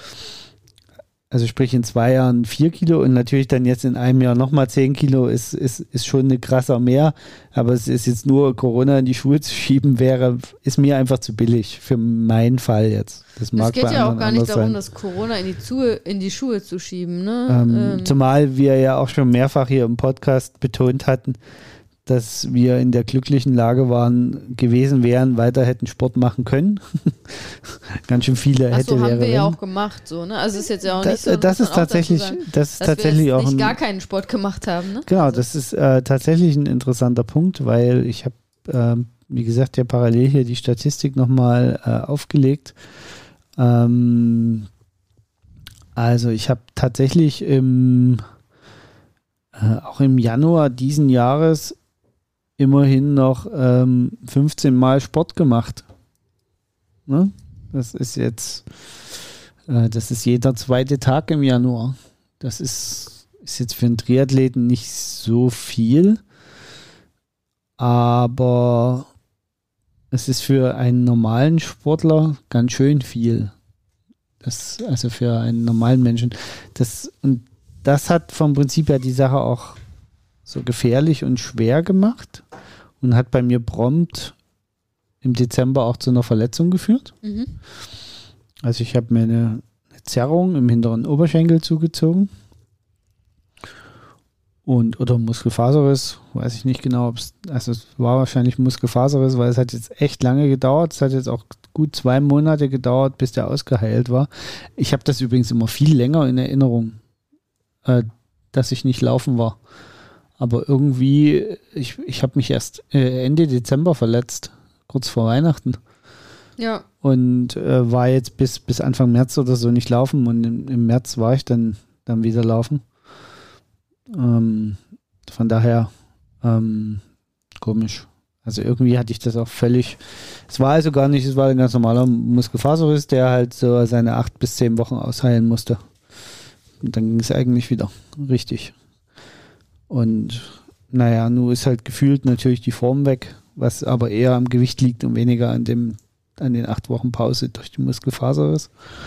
Also sprich in 2 Jahren 4 Kilo und natürlich dann jetzt in einem Jahr nochmal 10 Kilo ist schon eine krasser mehr, aber es ist jetzt nur Corona in die Schuhe zu schieben ist mir einfach zu billig für meinen Fall jetzt. Das mag geht ja auch gar nicht darum, sein. das Corona in die Schuhe zu schieben. Ne? Zumal wir ja auch schon mehrfach hier im Podcast betont hatten, dass wir in der glücklichen Lage gewesen wären, weiter hätten Sport machen können. Ganz schön viele hätte wäre. Haben wir ja auch gemacht, so, ne? Also ist jetzt ja auch nicht so. Das ist tatsächlich wir auch nicht gar keinen Sport gemacht haben, ne? Genau, das ist tatsächlich ein interessanter Punkt, weil ich habe, wie gesagt, ja parallel hier die Statistik nochmal aufgelegt. Also ich habe tatsächlich auch im Januar diesen Jahres immerhin noch 15 Mal Sport gemacht. Ne? Das ist jetzt jeder 2. Tag im Januar. Das ist jetzt für einen Triathleten nicht so viel, aber es ist für einen normalen Sportler ganz schön viel. Also für einen normalen Menschen. Das hat vom Prinzip her die Sache auch so gefährlich und schwer gemacht und hat bei mir prompt im Dezember auch zu einer Verletzung geführt. Also ich habe mir eine Zerrung im hinteren Oberschenkel zugezogen oder Muskelfaserriss, weiß ich nicht genau, es war wahrscheinlich Muskelfaserriss, weil es hat jetzt echt lange gedauert, es hat jetzt auch gut 2 Monate gedauert, bis der ausgeheilt war. Ich habe das übrigens immer viel länger in Erinnerung, dass ich nicht laufen war. Aber irgendwie, ich habe mich erst Ende Dezember verletzt, kurz vor Weihnachten. Ja. Und war jetzt bis Anfang März oder so nicht laufen. Und im März war ich dann wieder laufen. Von daher komisch. Also irgendwie hatte ich das auch völlig, es war also gar nicht, es war ein ganz normaler Muskelfaserriss, der halt so seine 8 bis 10 Wochen ausheilen musste. Und dann ging es eigentlich wieder richtig. Und naja, nun ist halt gefühlt natürlich die Form weg, was aber eher am Gewicht liegt und weniger an den 8 Wochen Pause durch die Muskelfaserriss.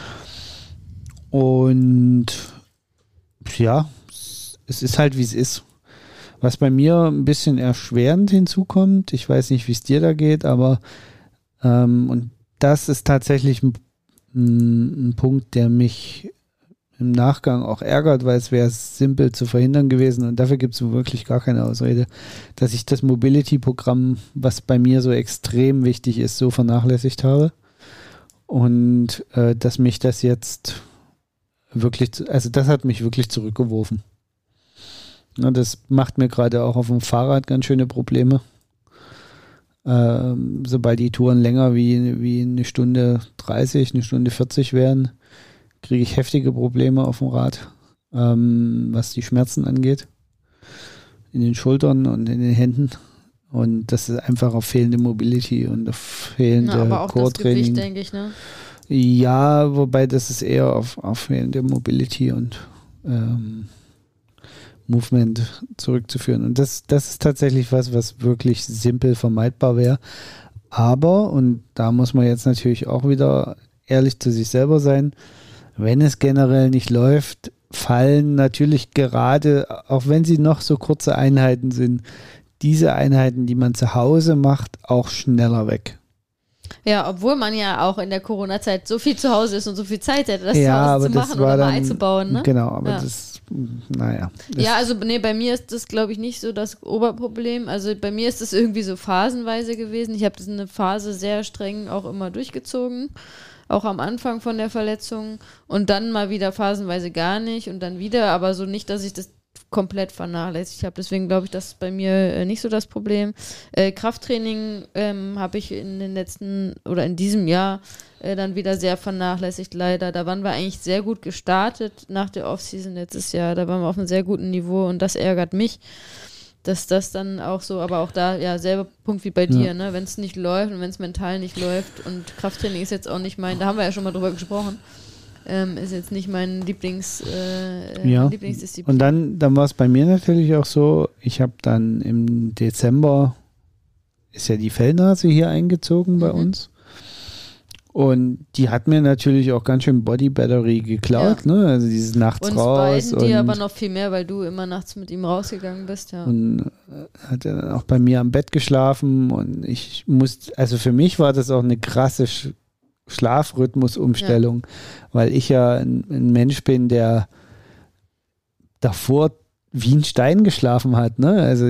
Und ja, es ist halt, wie es ist. Was bei mir ein bisschen erschwerend hinzukommt, ich weiß nicht, wie es dir da geht, aber und das ist tatsächlich ein Punkt, der mich im Nachgang auch ärgert, weil es wäre simpel zu verhindern gewesen und dafür gibt es wirklich gar keine Ausrede, dass ich das Mobility-Programm, was bei mir so extrem wichtig ist, so vernachlässigt habe und dass mich das jetzt wirklich, also das hat mich wirklich zurückgeworfen. Ja, das macht mir gerade auch auf dem Fahrrad ganz schöne Probleme. Sobald die Touren länger wie eine Stunde 30, eine Stunde 40 werden, kriege ich heftige Probleme auf dem Rad, was die Schmerzen angeht. In den Schultern und in den Händen. Und das ist einfach auf fehlende Mobility und auf fehlende Core-Training. Aber auch das Gewicht, denke ich, ne? Ja, wobei das ist eher auf fehlende Mobility und Movement zurückzuführen. Und das ist tatsächlich was wirklich simpel vermeidbar wäre. Aber, und da muss man jetzt natürlich auch wieder ehrlich zu sich selber sein, wenn es generell nicht läuft, fallen natürlich gerade, auch wenn sie noch so kurze Einheiten sind, diese Einheiten, die man zu Hause macht, auch schneller weg. Ja, obwohl man ja auch in der Corona-Zeit so viel zu Hause ist und so viel Zeit hätte, das ja, zu Hause zu machen oder mal einzubauen. Ne? Genau, aber ja. Naja. Ja, also nee, bei mir ist das, glaube ich, nicht so das Oberproblem. Also bei mir ist das irgendwie so phasenweise gewesen. Ich habe das eine Phase sehr streng auch immer durchgezogen, auch am Anfang von der Verletzung und dann mal wieder phasenweise gar nicht und dann wieder, aber so nicht, dass ich das komplett vernachlässigt habe. Deswegen glaube ich, das ist bei mir nicht so das Problem. Krafttraining habe ich in den letzten oder in diesem Jahr dann wieder sehr vernachlässigt, leider. Da waren wir eigentlich sehr gut gestartet nach der Offseason letztes Jahr. Da waren wir auf einem sehr guten Niveau und das ärgert mich, dass das dann auch so, aber auch da, ja, selber Punkt wie bei dir, ne? Wenn es nicht läuft und wenn es mental nicht läuft und Krafttraining ist jetzt auch nicht da haben wir ja schon mal drüber gesprochen, ist jetzt nicht mein Lieblingsdisziplin. Und dann war es bei mir natürlich auch so, ich habe dann im Dezember, ist ja die Fellnase hier eingezogen bei uns. Und die hat mir natürlich auch ganz schön Body Battery geklaut, ne? Also dieses nachts uns raus. Und dir aber noch viel mehr, weil du immer nachts mit ihm rausgegangen bist, ja. Und hat er dann auch bei mir am Bett geschlafen und also für mich war das auch eine krasse Schlafrhythmusumstellung, weil ich ja ein Mensch bin, der davor wie ein Stein geschlafen hat, ne? Also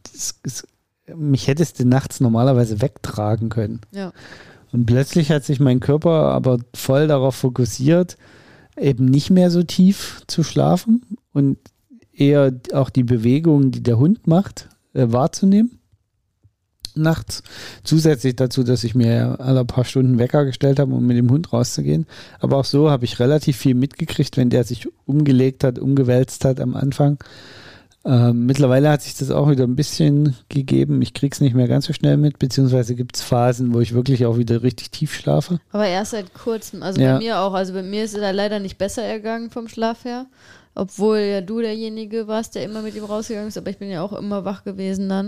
mich hättest du nachts normalerweise wegtragen können. Ja. Und plötzlich hat sich mein Körper aber voll darauf fokussiert, eben nicht mehr so tief zu schlafen und eher auch die Bewegungen, die der Hund macht, wahrzunehmen. Nachts. Zusätzlich dazu, dass ich mir alle paar Stunden Wecker gestellt habe, um mit dem Hund rauszugehen. Aber auch so habe ich relativ viel mitgekriegt, wenn der sich umgewälzt hat am Anfang. Mittlerweile hat sich das auch wieder ein bisschen gegeben. Ich krieg's nicht mehr ganz so schnell mit, beziehungsweise gibt es Phasen, wo ich wirklich auch wieder richtig tief schlafe. Aber erst seit kurzem, also bei mir auch. Also bei mir ist es da leider nicht besser ergangen vom Schlaf her, obwohl ja du derjenige warst, der immer mit ihm rausgegangen ist, aber ich bin ja auch immer wach gewesen dann.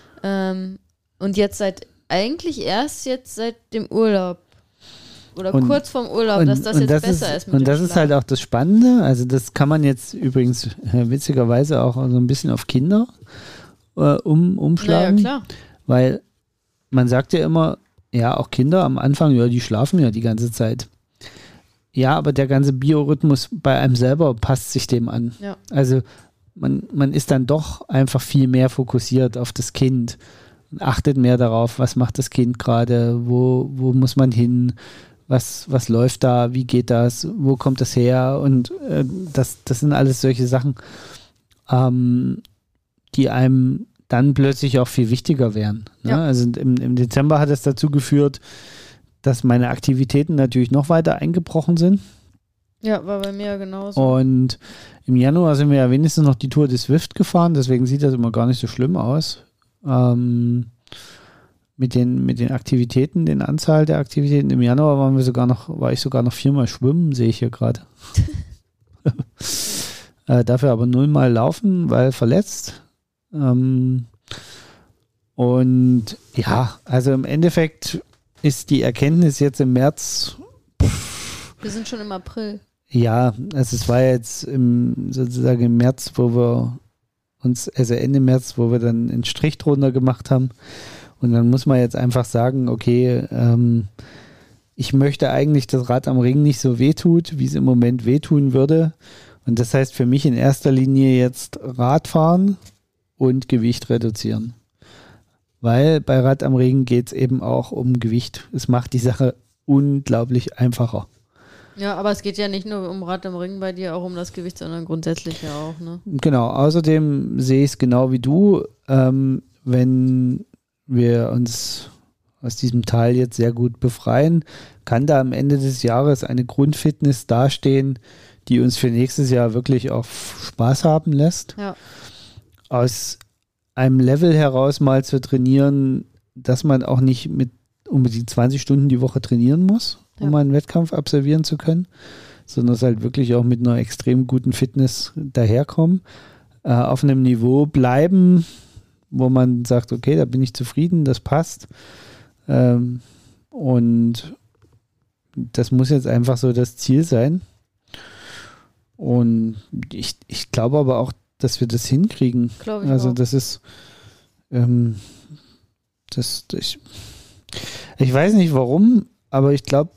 Und jetzt eigentlich erst seit dem Urlaub. Oder kurz vorm Urlaub, dass das jetzt besser ist mit dem Und das ist halt auch das Spannende, also das kann man jetzt übrigens witzigerweise auch so ein bisschen auf Kinder umschlagen. Ja, klar. Weil man sagt ja immer, ja, auch Kinder am Anfang, ja, die schlafen ja die ganze Zeit. Ja, aber der ganze Biorhythmus bei einem selber passt sich dem an. Ja. Also man ist dann doch einfach viel mehr fokussiert auf das Kind. achtet mehr darauf, was macht das Kind gerade, wo muss man hin, was läuft da, wie geht das, wo kommt das her und das sind alles solche Sachen, die einem dann plötzlich auch viel wichtiger wären. Ne? Ja. Also im Dezember hat es dazu geführt, dass meine Aktivitäten natürlich noch weiter eingebrochen sind. Ja, war bei mir genauso. Und im Januar sind wir ja wenigstens noch die Tour des Swift gefahren, deswegen sieht das immer gar nicht so schlimm aus. Mit den Aktivitäten, den Anzahl der Aktivitäten. Im Januar war ich sogar noch 4-mal schwimmen, sehe ich hier gerade. Dafür aber 0-mal laufen, weil verletzt. Und ja, also im Endeffekt ist die Erkenntnis jetzt im März. Wir sind schon im April. Ja, also es war jetzt sozusagen im März, wo wir uns, also Ende März, wo wir dann einen Strich drunter gemacht haben. Und dann muss man jetzt einfach sagen, okay, ich möchte eigentlich, dass Rad am Ring nicht so wehtut, wie es im Moment wehtun würde. Und das heißt für mich in erster Linie jetzt Radfahren und Gewicht reduzieren. Weil bei Rad am Ring geht es eben auch um Gewicht. Es macht die Sache unglaublich einfacher. Ja, aber es geht ja nicht nur um Rad am Ring bei dir, auch um das Gewicht, sondern grundsätzlich ja auch, ne? Genau, außerdem sehe ich es genau wie du, wenn wir uns aus diesem Teil jetzt sehr gut befreien, kann da am Ende des Jahres eine Grundfitness dastehen, die uns für nächstes Jahr wirklich auch Spaß haben lässt. Ja. Aus einem Level heraus mal zu trainieren, dass man auch nicht mit unbedingt 20 Stunden die Woche trainieren muss, um einen Wettkampf absolvieren zu können, sondern es halt wirklich auch mit einer extrem guten Fitness daherkommen, auf einem Niveau bleiben, wo man sagt, okay, da bin ich zufrieden, das passt. Und das muss jetzt einfach so das Ziel sein. Und ich glaube aber auch, dass wir das hinkriegen. Glaube ich also auch. das ist ich weiß nicht warum, aber ich glaube,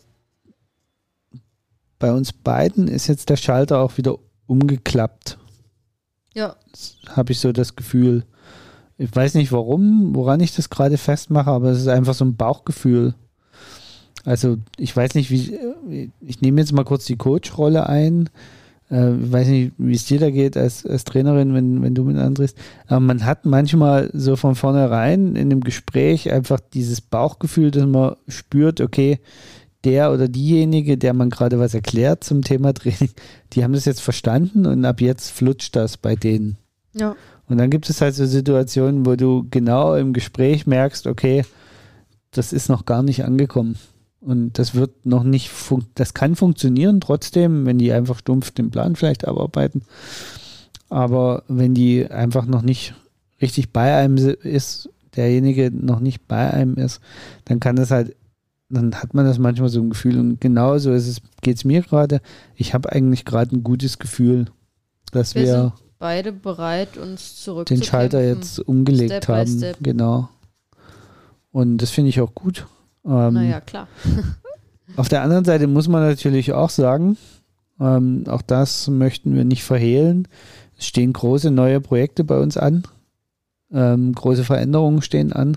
bei uns beiden ist jetzt der Schalter auch wieder umgeklappt. Ja. Habe ich so das Gefühl. Ich weiß nicht warum, woran ich das gerade festmache, aber es ist einfach so ein Bauchgefühl. Also ich weiß nicht, ich nehme jetzt mal kurz die Coach-Rolle ein. Ich weiß nicht, wie es dir da geht als Trainerin, wenn du mit andrehst. Aber man hat manchmal so von vornherein in dem Gespräch einfach dieses Bauchgefühl, dass man spürt, okay, der oder diejenige, der man gerade was erklärt zum Thema Training, die haben das jetzt verstanden und ab jetzt flutscht das bei denen. Ja. Und dann gibt es halt so Situationen, wo du genau im Gespräch merkst, okay, das ist noch gar nicht angekommen. Und das wird noch nicht, das kann funktionieren trotzdem, wenn die einfach stumpf den Plan vielleicht abarbeiten. Aber wenn die einfach noch nicht richtig bei einem ist, derjenige noch nicht bei einem ist, dann kann das halt, dann hat man das manchmal so ein Gefühl. Und genauso geht es mir gerade. Ich habe eigentlich gerade ein gutes Gefühl, dass wir sind beide bereit, uns zurückzukämpfen. den Schalter jetzt umgelegt Step by haben. Step. Genau. Und das finde ich auch gut. Naja, klar. Auf der anderen Seite muss man natürlich auch sagen, auch das möchten wir nicht verhehlen. Es stehen große neue Projekte bei uns an. Große Veränderungen stehen an.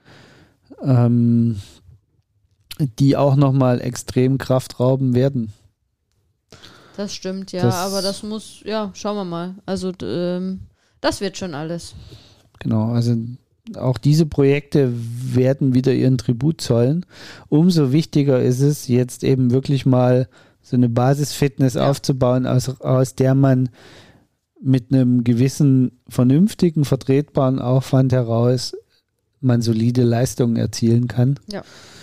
Die auch nochmal extrem Kraft rauben werden. Das stimmt, ja, aber das muss, ja, schauen wir mal. Also das wird schon alles. Genau, also auch diese Projekte werden wieder ihren Tribut zollen. Umso wichtiger ist es, jetzt eben wirklich mal so eine Basisfitness aufzubauen, aus der man mit einem gewissen vernünftigen, vertretbaren Aufwand heraus man solide Leistungen erzielen kann. Ja.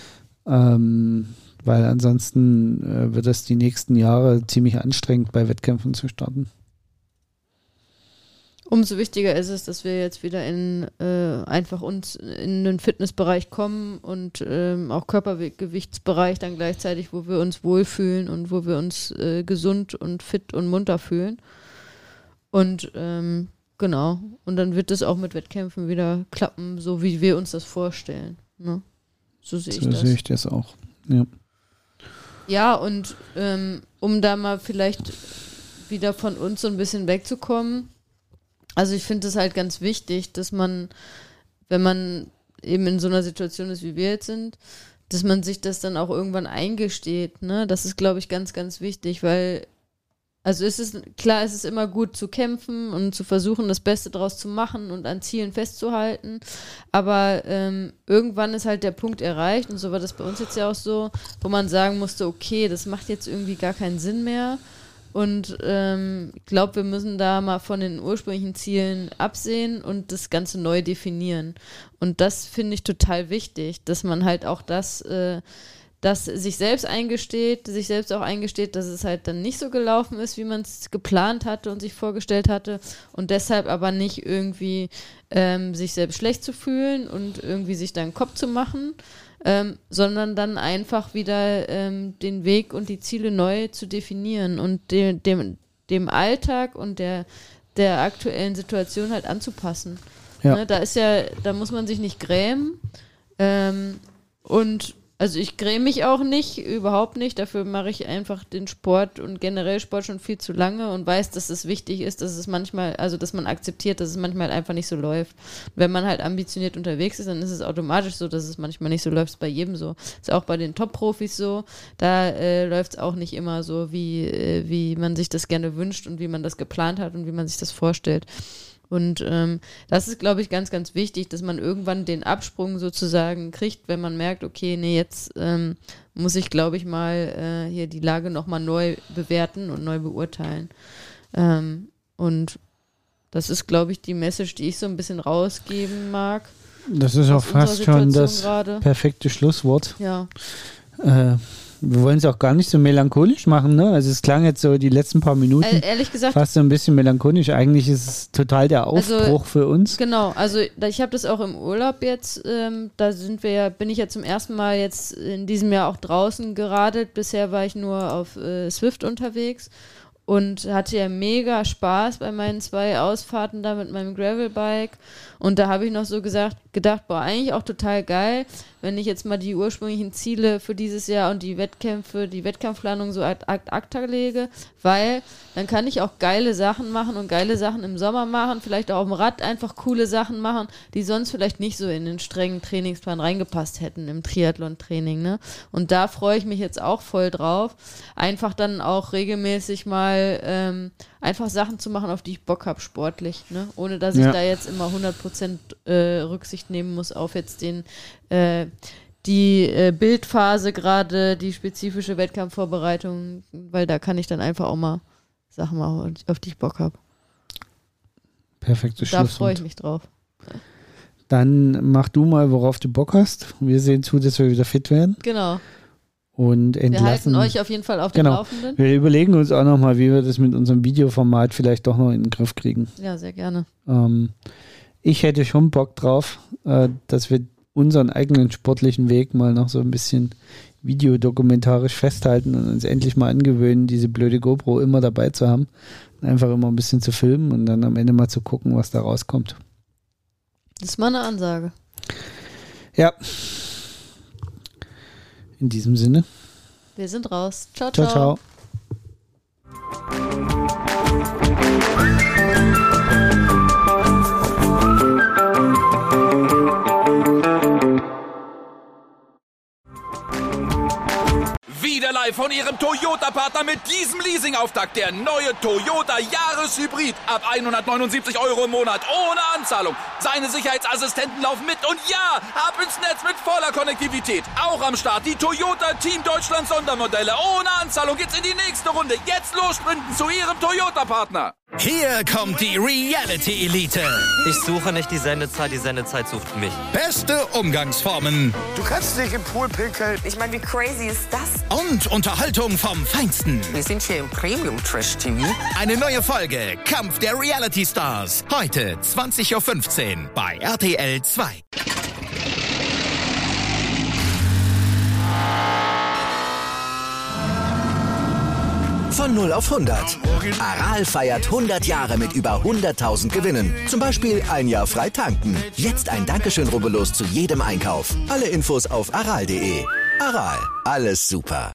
Weil ansonsten wird es die nächsten Jahre ziemlich anstrengend, bei Wettkämpfen zu starten. Umso wichtiger ist es, dass wir jetzt wieder einfach uns in den Fitnessbereich kommen und auch Körpergewichtsbereich dann gleichzeitig, wo wir uns wohlfühlen und wo wir uns gesund und fit und munter fühlen. Und genau, und dann wird es auch mit Wettkämpfen wieder klappen, so wie wir uns das vorstellen. Ne? So sehe ich das. So sehe ich das auch, ja. Ja, und um da mal vielleicht wieder von uns so ein bisschen wegzukommen, also ich finde es halt ganz wichtig, dass man, wenn man eben in so einer Situation ist, wie wir jetzt sind, dass man sich das dann auch irgendwann eingesteht, ne? Das ist, glaube ich, ganz, ganz wichtig, weil, also es ist immer gut zu kämpfen und zu versuchen, das Beste draus zu machen und an Zielen festzuhalten, aber irgendwann ist halt der Punkt erreicht, und so war das bei uns jetzt ja auch so, wo man sagen musste, okay, das macht jetzt irgendwie gar keinen Sinn mehr. Und ich glaube, wir müssen da mal von den ursprünglichen Zielen absehen und das Ganze neu definieren. Und das finde ich total wichtig, dass man halt auch das sich selbst auch eingesteht, dass es halt dann nicht so gelaufen ist, wie man es geplant hatte und sich vorgestellt hatte, und deshalb aber nicht irgendwie sich selbst schlecht zu fühlen und irgendwie sich da einen Kopf zu machen, sondern dann einfach wieder den Weg und die Ziele neu zu definieren und dem Alltag und der aktuellen Situation halt anzupassen. Ja. Ne, da muss man sich nicht grämen. Und also ich gräme mich auch nicht, überhaupt nicht. Dafür mache ich einfach den Sport und generell Sport schon viel zu lange und weiß, dass es wichtig ist, dass es manchmal, also dass man akzeptiert, dass es manchmal einfach nicht so läuft. Wenn man halt ambitioniert unterwegs ist, dann ist es automatisch so, dass es manchmal nicht so läuft. Ist bei jedem so. Ist auch bei den Top-Profis so. Da läuft es auch nicht immer so, wie man sich das gerne wünscht und wie man das geplant hat und wie man sich das vorstellt. Und das ist, glaube ich, ganz, ganz wichtig, dass man irgendwann den Absprung sozusagen kriegt, wenn man merkt, okay, nee, jetzt muss ich, glaube ich, mal hier die Lage nochmal neu bewerten und neu beurteilen. Und das ist, glaube ich, die Message, die ich so ein bisschen rausgeben mag. Das ist auch fast schon das perfekte Schlusswort. Ja. Wir wollen es auch gar nicht so melancholisch machen, ne? Also es klang jetzt so die letzten paar Minuten ehrlich gesagt, fast so ein bisschen melancholisch. Eigentlich ist es total der Aufbruch für uns. Genau, also ich habe das auch im Urlaub jetzt, da bin ich ja zum ersten Mal jetzt in diesem Jahr auch draußen geradelt. Bisher war ich nur auf Swift unterwegs und hatte ja mega Spaß bei meinen 2 Ausfahrten da mit meinem Gravelbike. Und da habe ich noch so gedacht, boah, eigentlich auch total geil, wenn ich jetzt mal die ursprünglichen Ziele für dieses Jahr und die Wettkampfplanung so ad acta lege, weil dann kann ich auch geile Sachen machen und geile Sachen im Sommer machen, vielleicht auch auf dem Rad einfach coole Sachen machen, die sonst vielleicht nicht so in den strengen Trainingsplan reingepasst hätten im Triathlon-Training, ne? Und da freue ich mich jetzt auch voll drauf, einfach dann auch regelmäßig mal einfach Sachen zu machen, auf die ich Bock habe, sportlich, ne? Ohne dass ich da jetzt immer 100% Rücksicht nehmen muss auf jetzt die Bildphase gerade, die spezifische Wettkampfvorbereitung, weil da kann ich dann einfach auch mal Sachen machen, auf die ich Bock habe. Perfektes Schlusswort. Da freue ich mich drauf. Dann mach du mal, worauf du Bock hast. Wir sehen zu, dass wir wieder fit werden. Genau. Und wir halten euch auf jeden Fall auf dem Laufenden. Wir überlegen uns auch nochmal, wie wir das mit unserem Videoformat vielleicht doch noch in den Griff kriegen. Ja, sehr gerne. Ich hätte schon Bock drauf, dass wir unseren eigenen sportlichen Weg mal noch so ein bisschen videodokumentarisch festhalten und uns endlich mal angewöhnen, diese blöde GoPro immer dabei zu haben. Einfach immer ein bisschen zu filmen und dann am Ende mal zu gucken, was da rauskommt. Das ist mal eine Ansage. Ja. In diesem Sinne. Wir sind raus. Ciao, ciao. Ciao, ciao. Wieder live von Ihrem Toyota-Partner mit diesem Leasing-Auftakt. Der neue Toyota Jahreshybrid. Ab 179 € im Monat. Ohne Anzahlung. Seine Sicherheitsassistenten laufen mit. Und ja, ab ins Netz mit voller Konnektivität. Auch am Start die Toyota Team Deutschland Sondermodelle. Ohne Anzahlung geht's in die nächste Runde. Jetzt los sprinten zu Ihrem Toyota-Partner. Hier kommt die Reality-Elite. Ich suche nicht die Sendezeit sucht mich. Beste Umgangsformen. Du kannst nicht im Pool pinkeln. Ich meine, wie crazy ist das? Und Unterhaltung vom Feinsten. Wir sind hier im Premium-Trash-TV. Eine neue Folge Kampf der Reality-Stars. Heute 20.15 Uhr bei RTL 2. Von 0 auf 100. Aral feiert 100 Jahre mit über 100.000 Gewinnen. Zum Beispiel ein Jahr frei tanken. Jetzt ein Dankeschön, rubbellos zu jedem Einkauf. Alle Infos auf aral.de. Aral, alles super.